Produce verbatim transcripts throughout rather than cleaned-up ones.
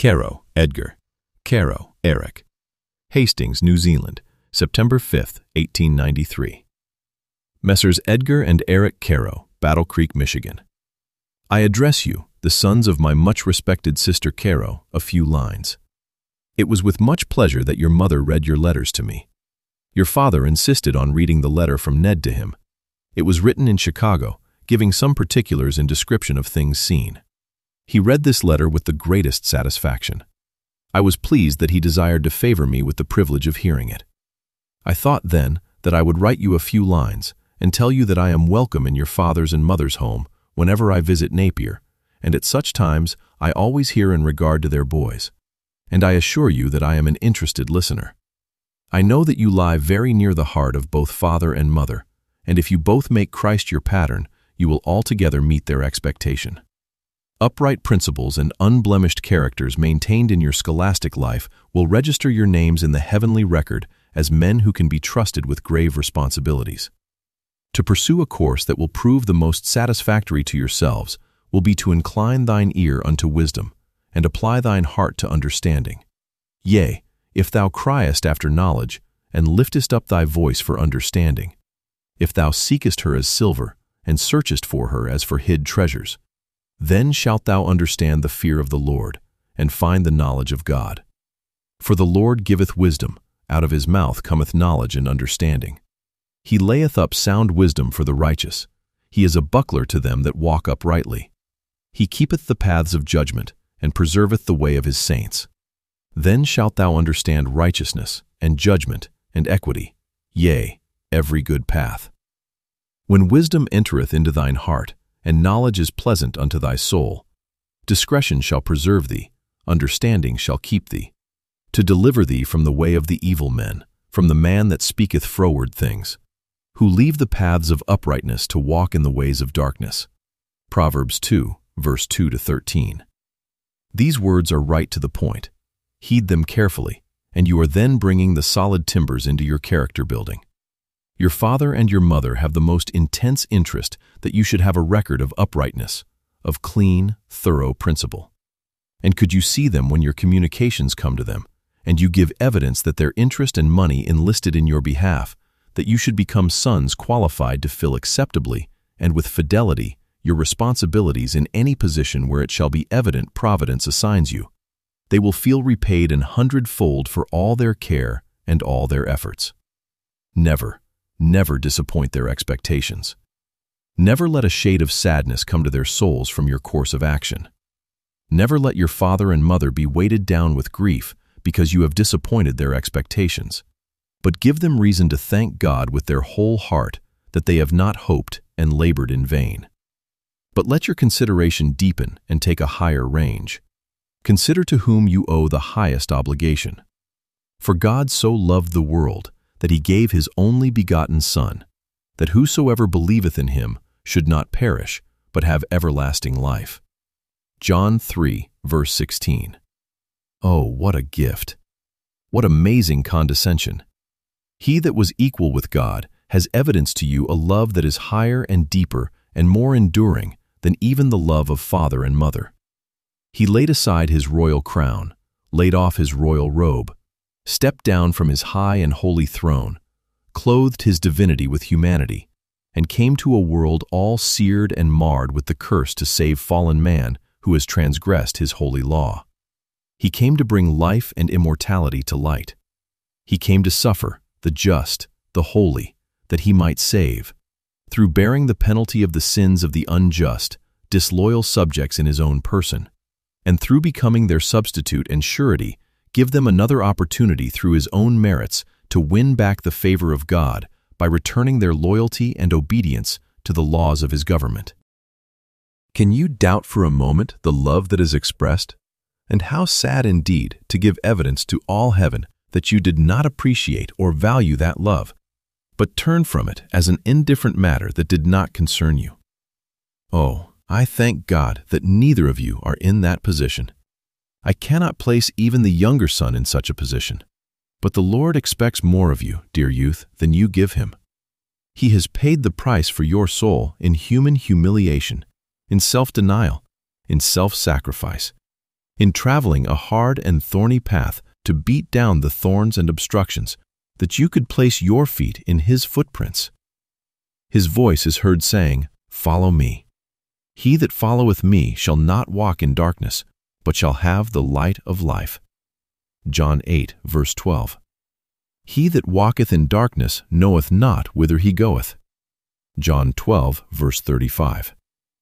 Caro, Edgar. Caro, Eric. Hastings, New Zealand, September fifth, eighteen ninety-three. Messrs. Edgar and Eric Caro, Battle Creek, Michigan. I address you, the sons of my much-respected sister Caro, a few lines. It was with much pleasure that your mother read your letters to me. Your father insisted on reading the letter from Ned to him. It was written in Chicago, giving some particulars and description of things seen. He read this letter with the greatest satisfaction. I was pleased that he desired to favor me with the privilege of hearing it. I thought then that I would write you a few lines and tell you that I am welcome in your father's and mother's home whenever I visit Napier, and at such times I always hear in regard to their boys. And I assure you that I am an interested listener. I know that you lie very near the heart of both father and mother, and if you both make Christ your pattern, you will altogether meet their expectation. Upright principles and unblemished characters maintained in your scholastic life will register your names in the heavenly record as men who can be trusted with grave responsibilities. To pursue a course that will prove the most satisfactory to yourselves will be to incline thine ear unto wisdom, and apply thine heart to understanding. Yea, if thou criest after knowledge, and liftest up thy voice for understanding, if thou seekest her as silver, and searchest for her as for hid treasures, then shalt thou understand the fear of the Lord, and find the knowledge of God. For the Lord giveth wisdom, out of his mouth cometh knowledge and understanding. He layeth up sound wisdom for the righteous. He is a buckler to them that walk uprightly. He keepeth the paths of judgment, and preserveth the way of his saints. Then shalt thou understand righteousness, and judgment, and equity, yea, every good path. When wisdom entereth into thine heart, and knowledge is pleasant unto thy soul, discretion shall preserve thee, understanding shall keep thee, to deliver thee from the way of the evil men, from the man that speaketh froward things, who leave the paths of uprightness to walk in the ways of darkness. Proverbs two, verse two to thirteen. These words are right to the point. Heed them carefully, and you are then bringing the solid timbers into your character building. Your father and your mother have the most intense interest that you should have a record of uprightness, of clean, thorough principle. And could you see them when your communications come to them, and you give evidence that their interest and money enlisted in your behalf, that you should become sons qualified to fill acceptably and with fidelity your responsibilities in any position where it shall be evident Providence assigns you. They will feel repaid an hundredfold for all their care and all their efforts. Never, never disappoint their expectations. Never let a shade of sadness come to their souls from your course of action. Never let your father and mother be weighted down with grief because you have disappointed their expectations, but give them reason to thank God with their whole heart that they have not hoped and labored in vain. But let your consideration deepen and take a higher range. Consider to whom you owe the highest obligation. For God so loved the world that he gave his only begotten Son, that whosoever believeth in him should not perish, but have everlasting life. John three, verse sixteen. Oh, what a gift! What amazing condescension! He that was equal with God has evidenced to you a love that is higher and deeper and more enduring than even the love of father and mother. He laid aside his royal crown, laid off his royal robe, stepped down from his high and holy throne, clothed his divinity with humanity, and came to a world all seared and marred with the curse to save fallen man who has transgressed his holy law. He came to bring life and immortality to light. He came to suffer, the just, the holy, that he might save, through bearing the penalty of the sins of the unjust, disloyal subjects in his own person, and through becoming their substitute and surety, give them another opportunity through his own merits to win back the favor of God by returning their loyalty and obedience to the laws of his government. Can you doubt for a moment the love that is expressed? And how sad indeed to give evidence to all heaven that you did not appreciate or value that love, but turned from it as an indifferent matter that did not concern you. Oh, I thank God that neither of you are in that position. I cannot place even the younger son in such a position, but the Lord expects more of you, dear youth, than you give him. He has paid the price for your soul in human humiliation, in self-denial, in self-sacrifice, in traveling a hard and thorny path to beat down the thorns and obstructions, that you could place your feet in His footprints. His voice is heard saying, "Follow me. He that followeth me shall not walk in darkness, but shall have the light of life." John eight, verse twelve. "He that walketh in darkness knoweth not whither he goeth." John twelve, verse thirty-five.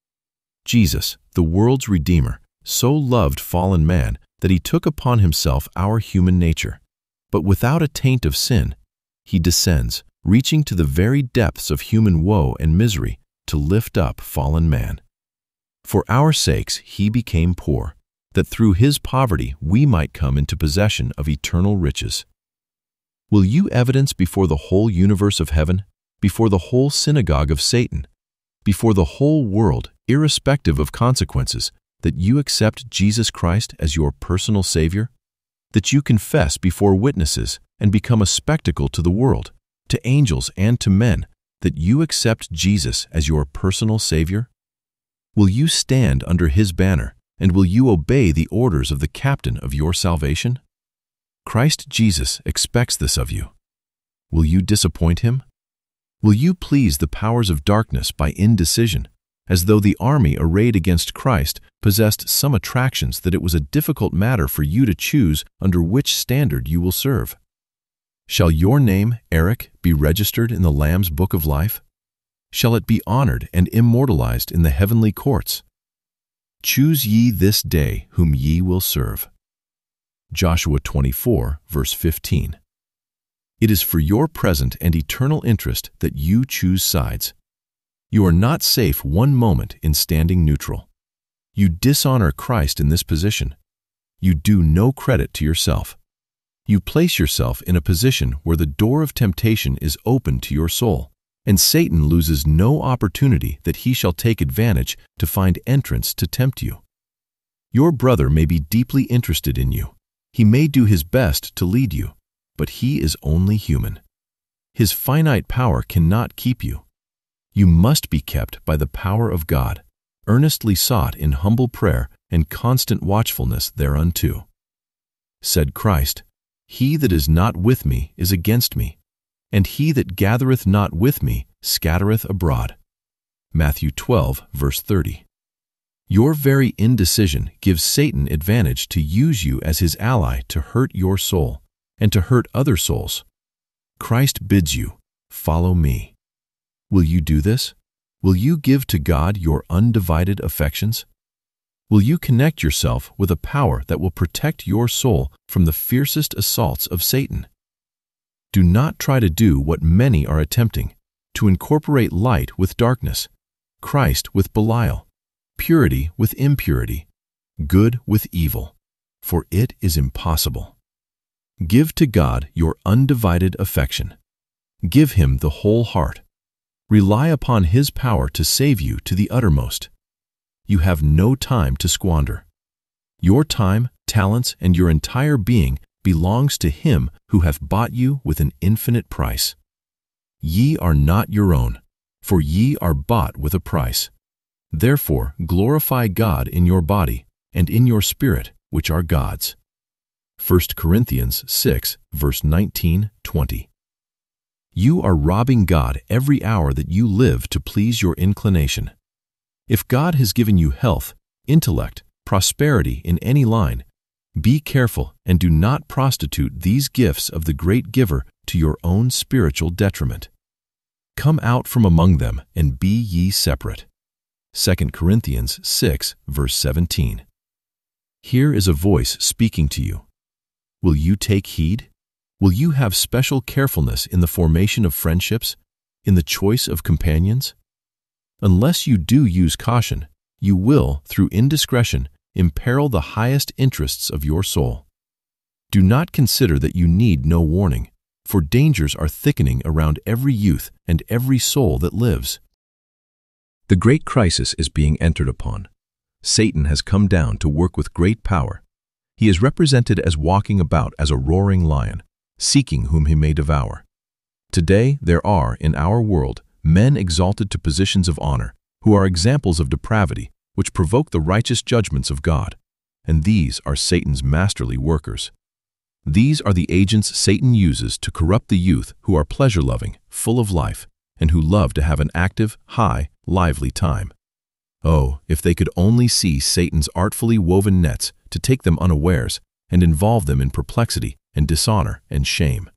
Jesus, the world's Redeemer, so loved fallen man that He took upon Himself our human nature. But without a taint of sin, He descends, reaching to the very depths of human woe and misery to lift up fallen man. For our sakes He became poor, that through His poverty we might come into possession of eternal riches. Will you evidence before the whole universe of heaven, before the whole synagogue of Satan, before the whole world, irrespective of consequences, that you accept Jesus Christ as your personal Savior? That you confess before witnesses and become a spectacle to the world, to angels and to men, that you accept Jesus as your personal Savior? Will you stand under His banner, and will you obey the orders of the captain of your salvation? Christ Jesus expects this of you. Will you disappoint Him? Will you please the powers of darkness by indecision, as though the army arrayed against Christ possessed some attractions that it was a difficult matter for you to choose under which standard you will serve? Shall your name, Eric, be registered in the Lamb's Book of Life? Shall it be honored and immortalized in the heavenly courts? Choose ye this day whom ye will serve. Joshua twenty-four, verse fifteen. It is for your present and eternal interest that you choose sides. You are not safe one moment in standing neutral. You dishonor Christ in this position. You do no credit to yourself. You place yourself in a position where the door of temptation is open to your soul, and Satan loses no opportunity that he shall take advantage to find entrance to tempt you. Your brother may be deeply interested in you. He may do his best to lead you, but he is only human. His finite power cannot keep you. You must be kept by the power of God, earnestly sought in humble prayer and constant watchfulness thereunto. Said Christ, "He that is not with me is against me, and he that gathereth not with me scattereth abroad." Matthew twelve, verse thirty. Your very indecision gives Satan advantage to use you as his ally to hurt your soul and to hurt other souls. Christ bids you, "Follow me." Will you do this? Will you give to God your undivided affections? Will you connect yourself with a power that will protect your soul from the fiercest assaults of Satan? Do not try to do what many are attempting, to incorporate light with darkness, Christ with Belial, purity with impurity, good with evil, for it is impossible. Give to God your undivided affection. Give Him the whole heart. Rely upon His power to save you to the uttermost. You have no time to squander. Your time, talents, and your entire being belongs to Him who hath bought you with an infinite price. Ye are not your own, for ye are bought with a price. Therefore glorify God in your body and in your spirit, which are God's. First Corinthians six, verse nineteen, twenty. You are robbing God every hour that you live to please your inclination. If God has given you health, intellect, prosperity in any line, be careful and do not prostitute these gifts of the great giver to your own spiritual detriment. Come out from among them and be ye separate. Second Corinthians six, verse seventeen. Here is a voice speaking to you. Will you take heed? Will you have special carefulness in the formation of friendships, in the choice of companions? Unless you do use caution, you will, through indiscretion, imperil the highest interests of your soul. Do not consider that you need no warning, for dangers are thickening around every youth and every soul that lives. The great crisis is being entered upon. Satan has come down to work with great power. He is represented as walking about as a roaring lion, seeking whom he may devour. Today there are, in our world, men exalted to positions of honor, who are examples of depravity, which provoke the righteous judgments of God, and these are Satan's masterly workers. These are the agents Satan uses to corrupt the youth who are pleasure-loving, full of life, and who love to have an active, high, lively time. Oh, if they could only see Satan's artfully woven nets to take them unawares and involve them in perplexity and dishonor and shame.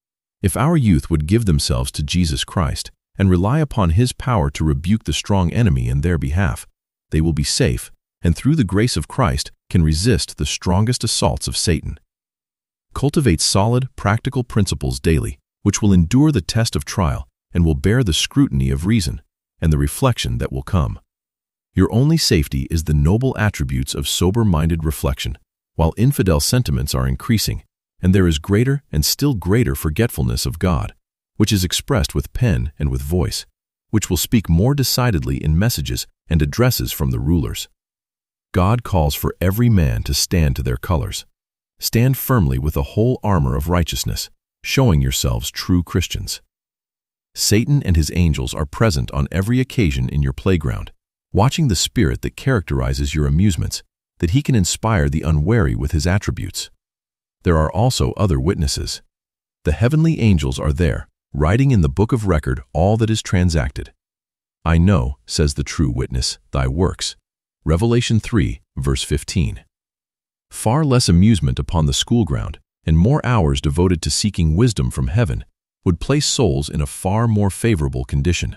If our youth would give themselves to Jesus Christ and rely upon His power to rebuke the strong enemy in their behalf, they will be safe, and through the grace of Christ can resist the strongest assaults of Satan. Cultivate solid, practical principles daily, which will endure the test of trial and will bear the scrutiny of reason and the reflection that will come. Your only safety is the noble attributes of sober-minded reflection, while infidel sentiments are increasing, and there is greater and still greater forgetfulness of God, which is expressed with pen and with voice, which will speak more decidedly in messages and addresses from the rulers. God calls for every man to stand to their colors. Stand firmly with the whole armor of righteousness, showing yourselves true Christians. Satan and his angels are present on every occasion in your playground, watching the spirit that characterizes your amusements, that he can inspire the unwary with his attributes. There are also other witnesses. The heavenly angels are there, writing in the book of record all that is transacted. I know, says the true witness, thy works. Revelation three, verse fifteen. Far less amusement upon the schoolground and more hours devoted to seeking wisdom from heaven would place souls in a far more favorable condition.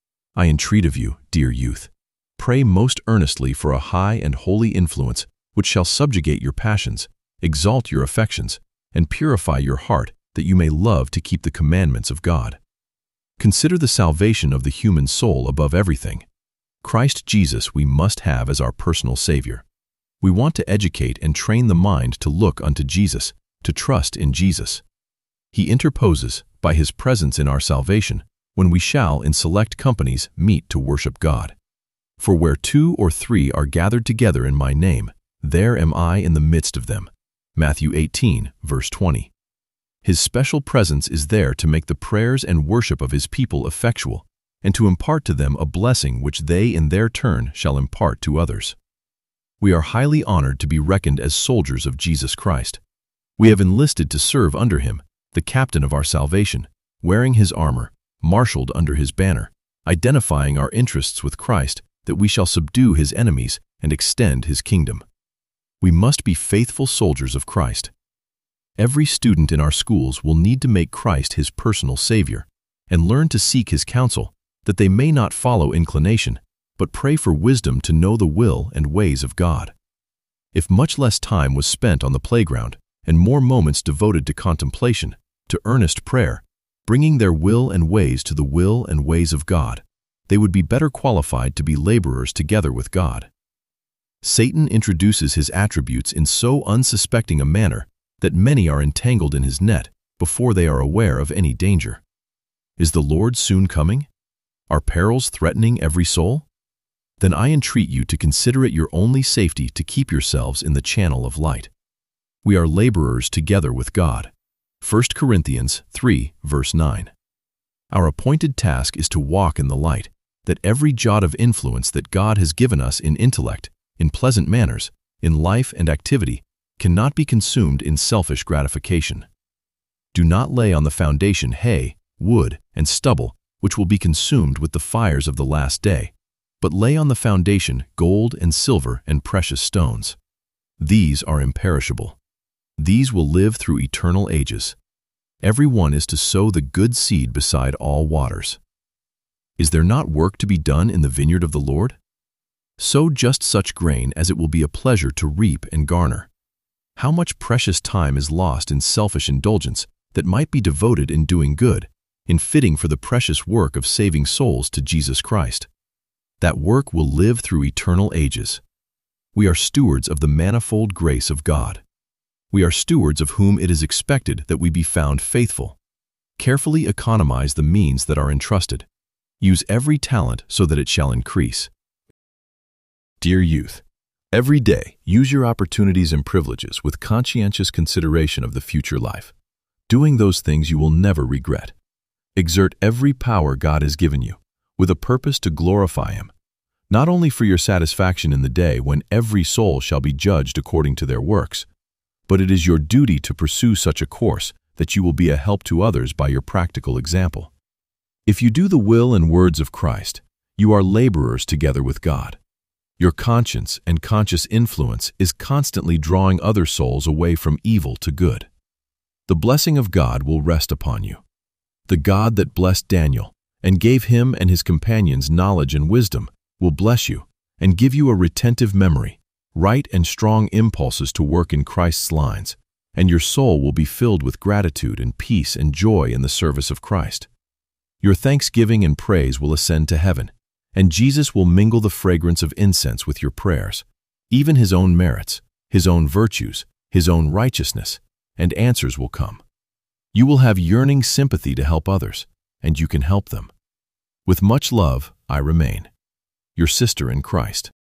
I entreat of you, dear youth, pray most earnestly for a high and holy influence which shall subjugate your passions, exalt your affections, and purify your heart that you may love to keep the commandments of God. Consider the salvation of the human soul above everything. Christ Jesus we must have as our personal Savior. We want to educate and train the mind to look unto Jesus, to trust in Jesus. He interposes, by His presence in our salvation, when we shall in select companies meet to worship God. For where two or three are gathered together in my name, there am I in the midst of them. Matthew eighteen, verse twenty. His special presence is there to make the prayers and worship of His people effectual, and to impart to them a blessing which they in their turn shall impart to others. We are highly honored to be reckoned as soldiers of Jesus Christ. We have enlisted to serve under Him, the captain of our salvation, wearing His armor, marshaled under His banner, identifying our interests with Christ, that we shall subdue His enemies and extend His kingdom. We must be faithful soldiers of Christ. Every student in our schools will need to make Christ his personal Savior and learn to seek His counsel, that they may not follow inclination, but pray for wisdom to know the will and ways of God. If much less time was spent on the playground and more moments devoted to contemplation, to earnest prayer, bringing their will and ways to the will and ways of God, they would be better qualified to be laborers together with God. Satan introduces his attributes in so unsuspecting a manner that many are entangled in his net before they are aware of any danger. Is the Lord soon coming? Are perils threatening every soul? Then I entreat you to consider it your only safety to keep yourselves in the channel of light. We are laborers together with God. First Corinthians three, verse nine. Our appointed task is to walk in the light, that every jot of influence that God has given us in intellect, in pleasant manners, in life and activity, cannot be consumed in selfish gratification. Do not lay on the foundation hay, wood, and stubble, which will be consumed with the fires of the last day, but lay on the foundation gold and silver and precious stones. These are imperishable. These will live through eternal ages. Every one is to sow the good seed beside all waters. Is there not work to be done in the vineyard of the Lord? Sow just such grain as it will be a pleasure to reap and garner. How much precious time is lost in selfish indulgence that might be devoted in doing good, in fitting for the precious work of saving souls to Jesus Christ. That work will live through eternal ages. We are stewards of the manifold grace of God. We are stewards of whom it is expected that we be found faithful. Carefully economize the means that are entrusted. Use every talent so that it shall increase. Dear youth, every day use your opportunities and privileges with conscientious consideration of the future life, doing those things you will never regret. Exert every power God has given you, with a purpose to glorify Him. not only for your satisfaction in the day when every soul shall be judged according to their works, but it is your duty to pursue such a course that you will be a help to others by your practical example. If you do the will and words of Christ, you are laborers together with God. Your conscience and conscious influence is constantly drawing other souls away from evil to good. The blessing of God will rest upon you. The God that blessed Daniel and gave him and his companions knowledge and wisdom will bless you and give you a retentive memory, right and strong impulses to work in Christ's lines, and your soul will be filled with gratitude and peace and joy in the service of Christ. Your thanksgiving and praise will ascend to heaven, and Jesus will mingle the fragrance of incense with your prayers, even his own merits, his own virtues, his own righteousness, and answers will come. You will have yearning sympathy to help others, and you can help them. With much love, I remain. Your sister in Christ.